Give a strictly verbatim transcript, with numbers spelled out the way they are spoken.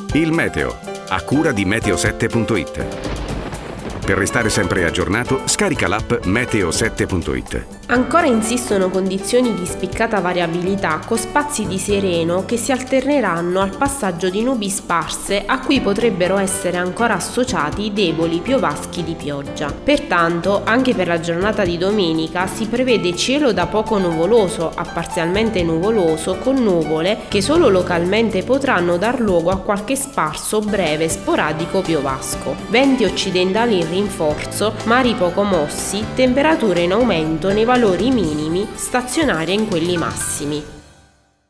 Il meteo, a cura di meteo sette punto it. Per restare sempre aggiornato, scarica l'app meteo sette punto it. Ancora insistono condizioni di spiccata variabilità con spazi di sereno che si alterneranno al passaggio di nubi sparse a cui potrebbero essere ancora associati deboli piovaschi di pioggia. Pertanto, anche per la giornata di domenica si prevede cielo da poco nuvoloso a parzialmente nuvoloso con nuvole che solo localmente potranno dar luogo a qualche sparso breve sporadico piovasco. Venti occidentali in rinforzo, mari poco mossi, temperature in aumento nei valori minimi, stazionarie in quelli massimi.